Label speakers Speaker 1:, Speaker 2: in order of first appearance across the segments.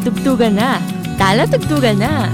Speaker 1: tugtugan na. Tala tugtugan na.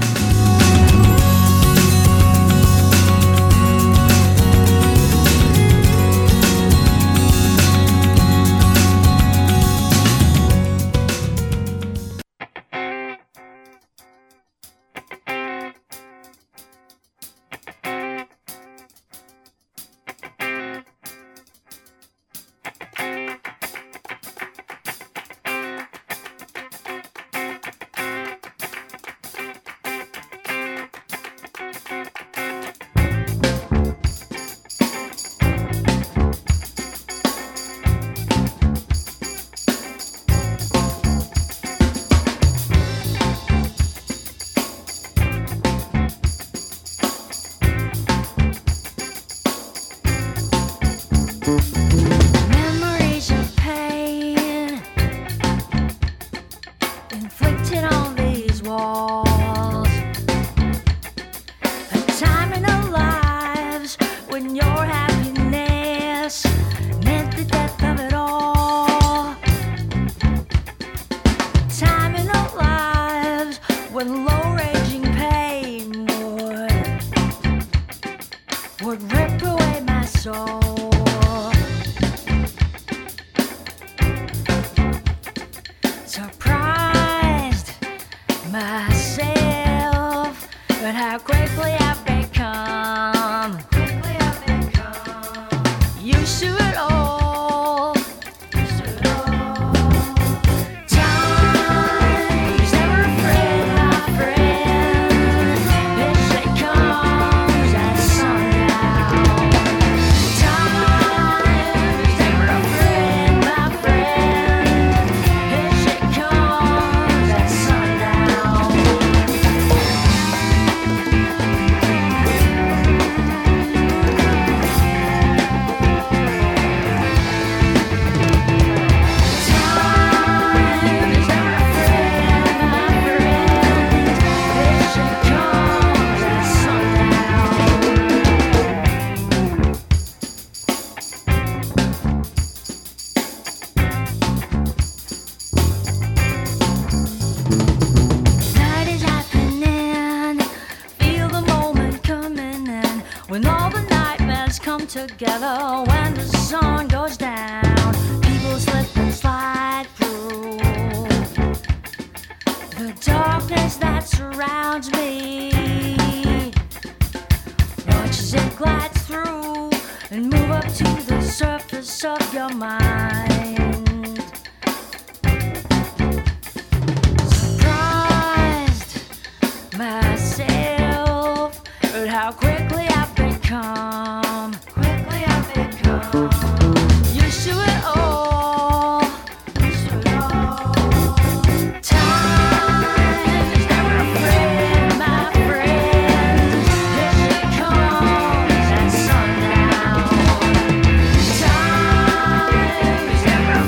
Speaker 2: Together when the sun goes down, people slip and slide through the darkness that surrounds me. Watch as it glides through and move up to the surface of your mind. Surprised myself at how quickly I've become. Used to it all. Time is never a friend, my friend. Here it comes at sundown. Time is never a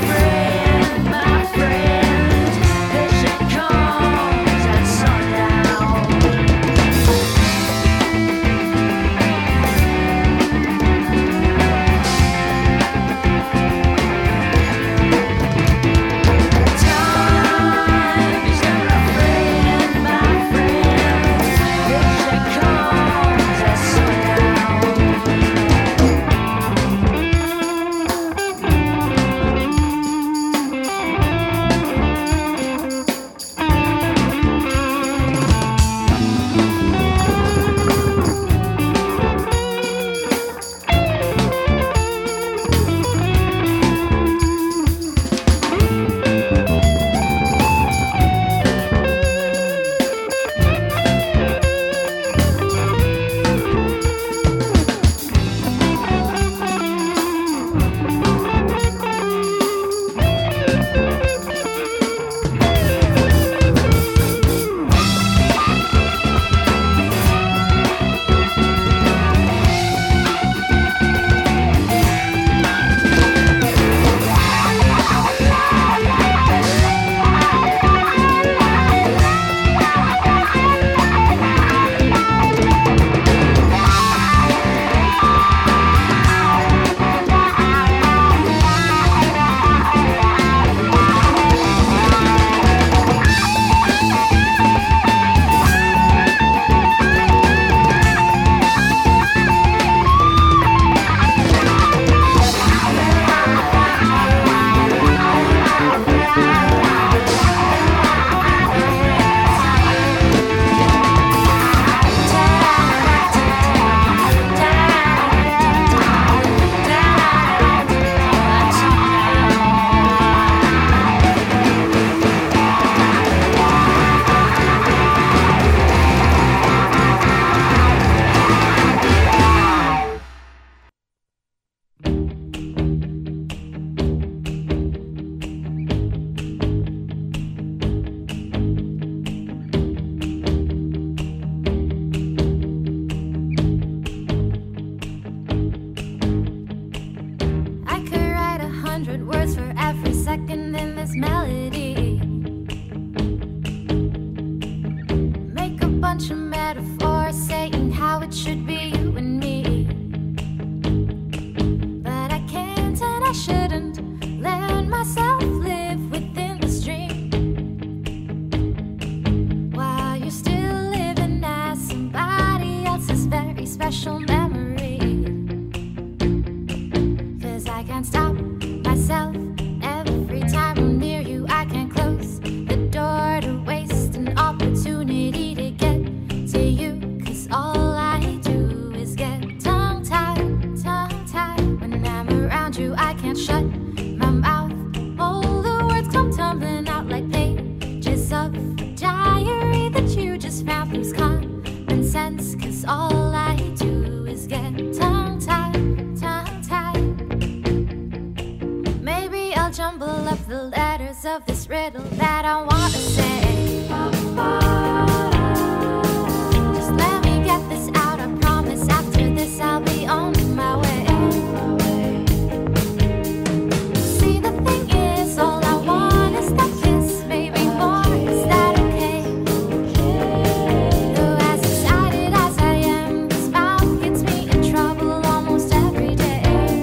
Speaker 2: 100 words for every second in this melody. Make a bunch of metaphors saying how it should be you and me. But I can't and I shouldn't let myself live within this dream, while you're still living as somebody else's very special memory. 'Cause I can't stop myself every time I'm near you. I can't close the door to waste an opportunity to get to you. 'Cause all I do is get tongue-tied, tongue-tied. When I'm around you, I can't shut my mouth. All the words come tumbling out like pages of a diary that you just found. Lose common sense, 'cause all I do is get tongue-tied, tongue-tied. Maybe I'll jumble up the letters of this riddle that I wanna say. Just let me get this out, I promise after this I'll be on my way. See, the thing is, all I want is that kiss, maybe more, is that okay? Though as excited as I am, this mouth gets me in trouble almost every day.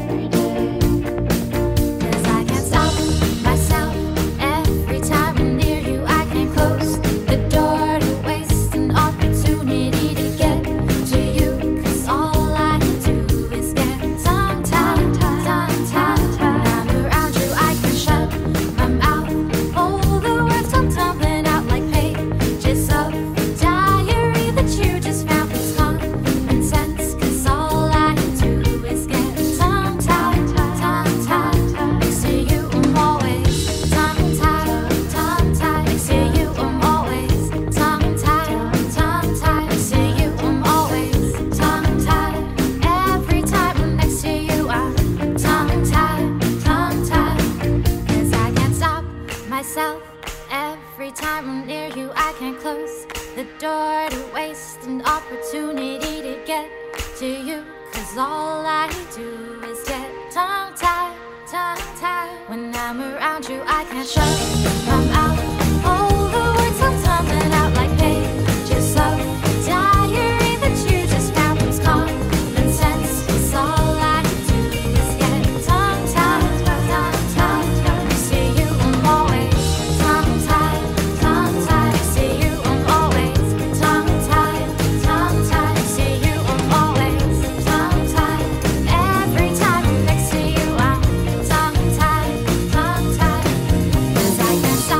Speaker 2: 'Cause I can't stop myself every time I'm near you. I can't close the door to waste an opportunity to get to you. 'Cause all I do is get tongue-tied, tongue-tied. When I'm around you, I can shut my mouth. All the words come tumbling out like pages of a diary that you just found. Lose common sense, 'cause all I do is get tongue-tied, tongue-tied. Next to you, I'm always tongue-tied, tongue-tied. Next to you, I'm always tongue-tied, tongue-tied. Next to you, I'm always tongue-tied. Every time I'm next to you, I'm tongue-tied, tongue-tied. 'Cause I can't stop myself every time I'm near you. I can't close the door to waste an opportunity to get to you. 'Cause all I do is get tongue-tied, tongue-tied. When I'm around you, I can't shut my mouth. All the words come tumbling out like pages of a diary that you just found. Lose common sense, 'cause all I do is get tongue-tied, tongue-tied. Next to you, I'm always tongue-tied, tongue-tied. Next to you, I'm always tongue-tied, tongue-tied. Next to you, I'm always tongue-tied. Every time I'm next to you, I'm tongue-tied, tongue-tied. 'Cause I can't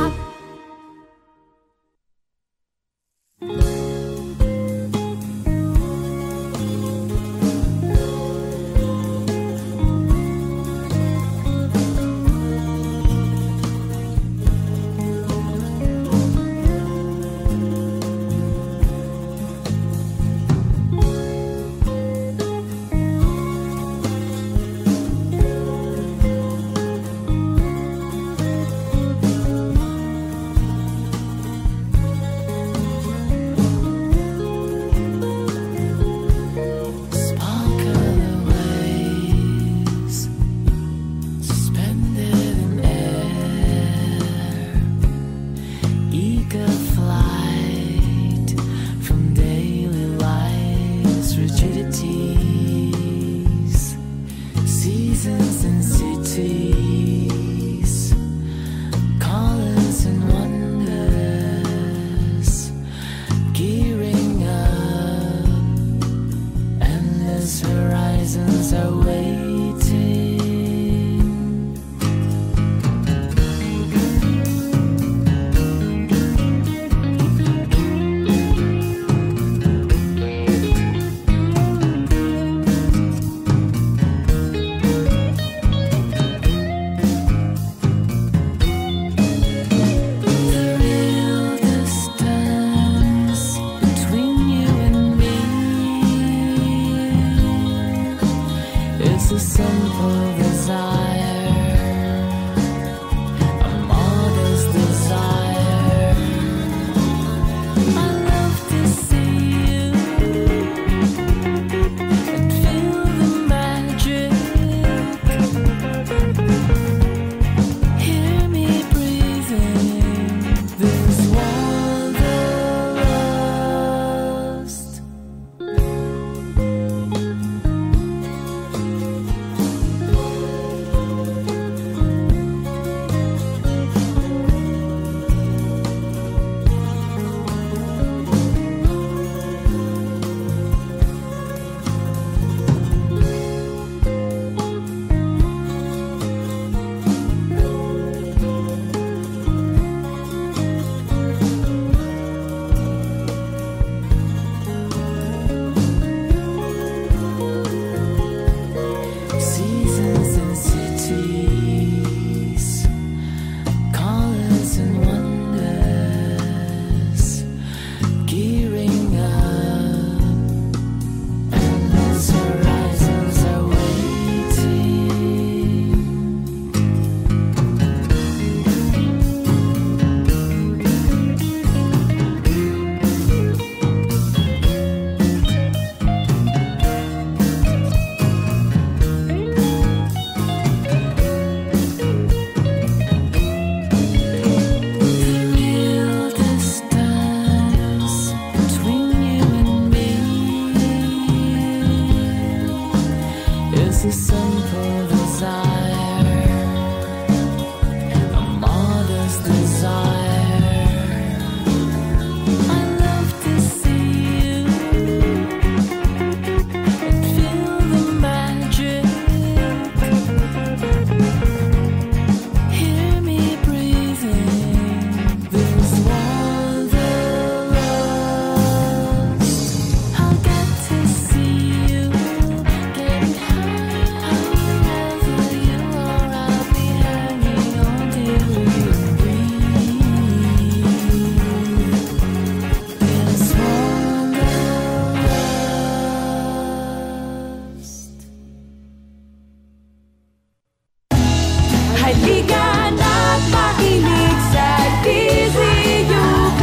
Speaker 2: Halika na't makinig sa DZUP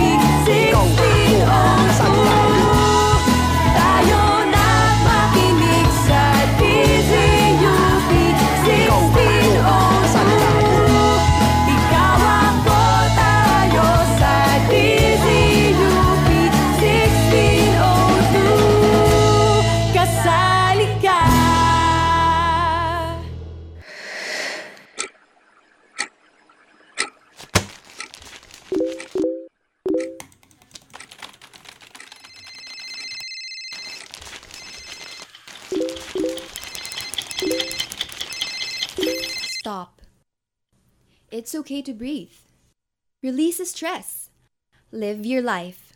Speaker 2: 1602. Tayo na't makinig sa DZUP 1602. Ikaw ako, tayo sa DZUP 1602. Kasali ka.
Speaker 3: Stop. It's okay to breathe. Release the stress. Live your life.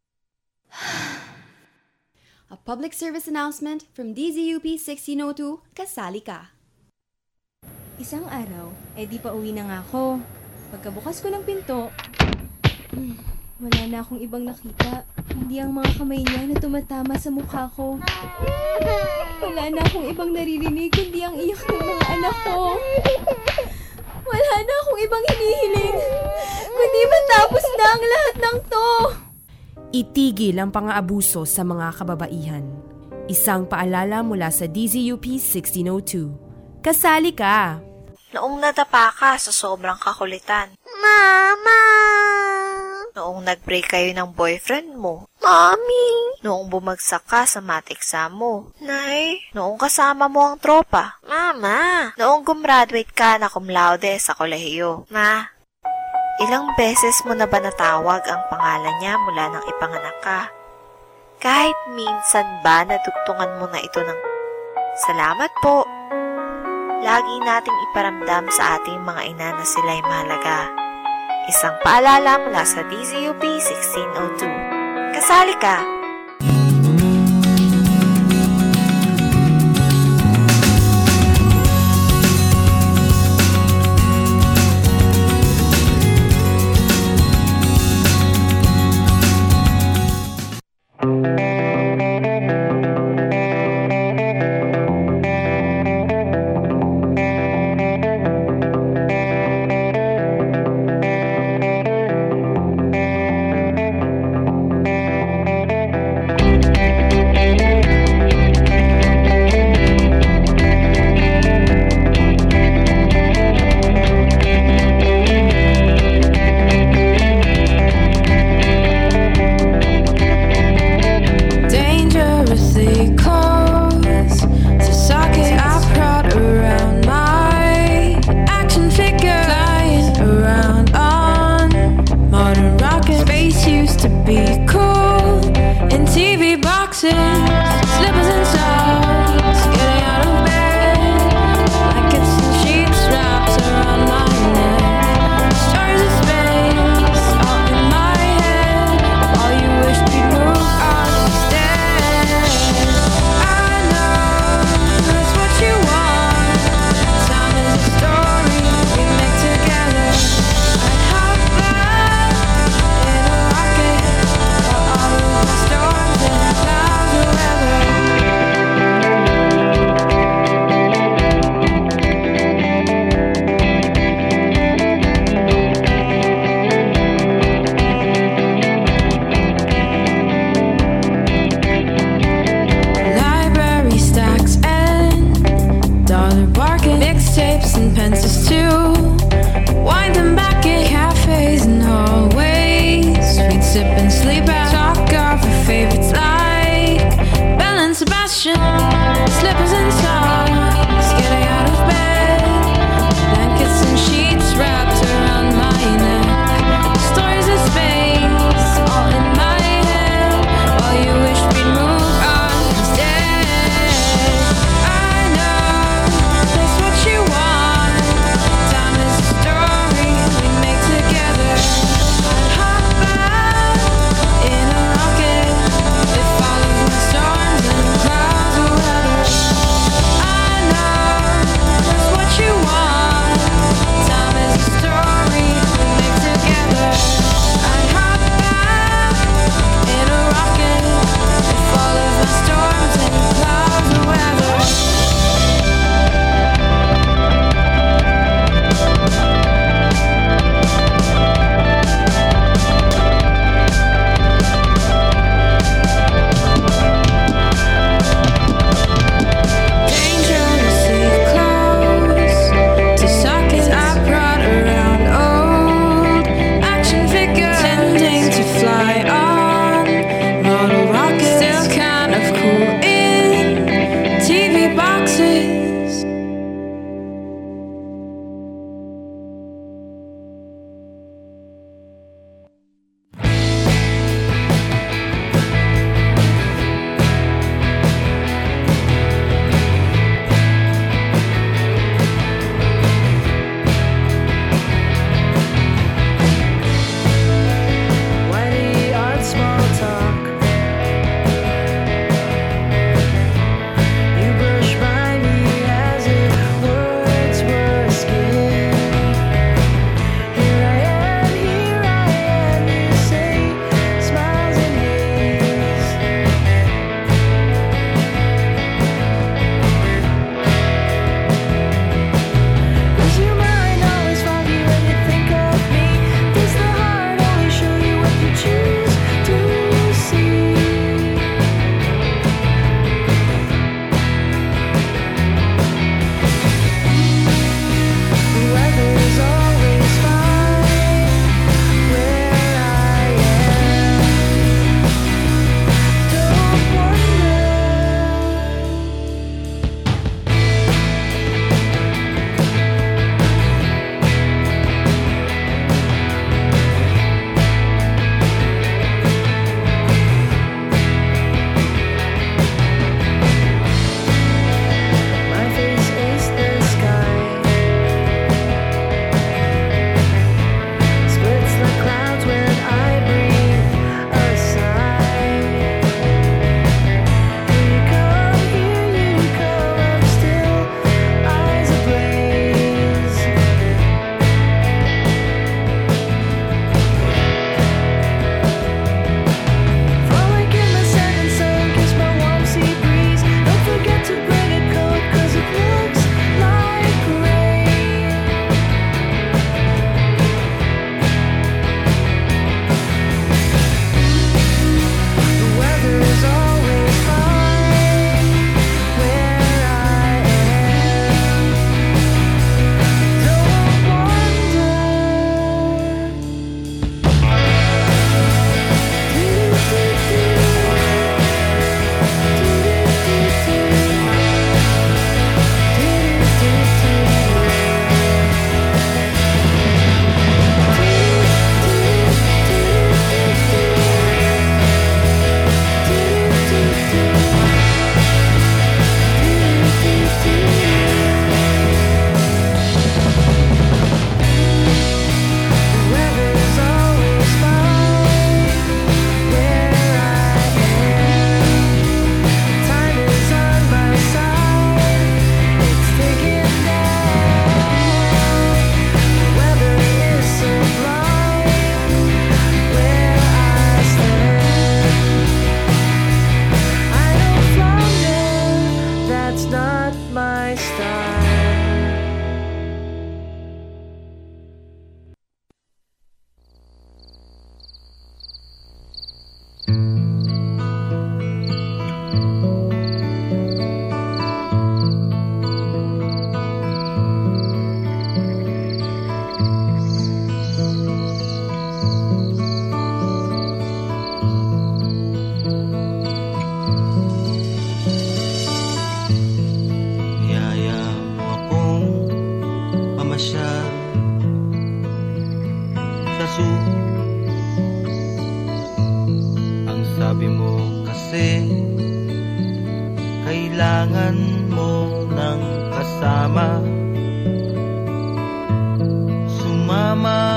Speaker 3: A public service announcement from DZUP 1602, Kasali Ka.
Speaker 4: Isang araw, di pa uwi na nga ako. Pagkabukas ko ng pinto, wala na akong ibang nakita. Hindi ang mga kamay niya na tumatama sa mukha ko. Wala na akong ibang naririnig kundi ang iyak ng mga anak ko. Wala na akong ibang hinihiling kundi matapos na ang lahat ng to.
Speaker 5: Itigil ang pang-aabuso sa mga kababaihan. Isang paalala mula sa DZUP 1602. Kasali ka!
Speaker 6: Noong nadapa ka sa sobrang kakulitan.
Speaker 7: Mama!
Speaker 6: Noong nag-break kayo ng boyfriend mo.
Speaker 7: Mommy!
Speaker 6: Noong bumagsak ka sa math exam mo. Nay! Noong kasama mo ang tropa.
Speaker 7: Mama!
Speaker 6: Noong gumraduate ka na cum laude sa kolehiyo.
Speaker 7: Ma!
Speaker 6: Ilang beses mo na ba natawag ang pangalan niya mula nang ipanganak ka? Kahit minsan ba nadugtungan mo na ito ng salamat po? Lagi nating iparamdam sa ating mga ina na sila'y mahalaga. Isang paalala mula sa DZUP 1602. Kasali ka!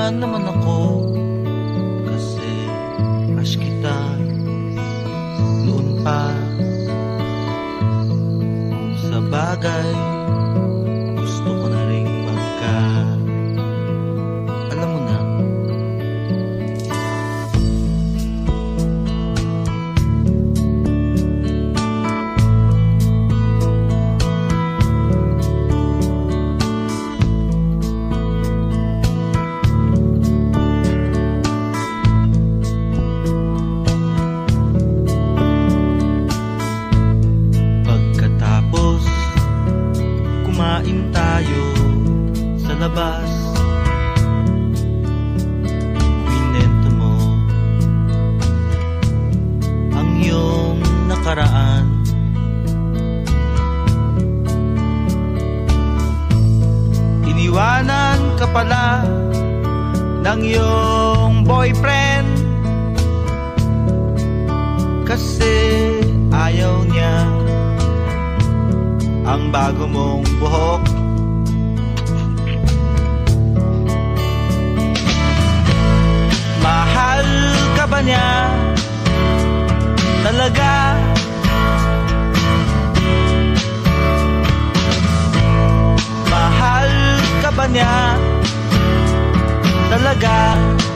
Speaker 8: lang naman ako, kasi crush kita noon pa. Kung sa bagay, gusto ko na rin alam mo na. Pagkatapos kumain tayo sa labas, kwento mo ang iyong nakaraan. Iniwanan ka pala ng iyong boyfriend kasi ayaw niya ang bago mong buhok. Mahal ka ba niya talaga? Mahal ka ba niya talaga?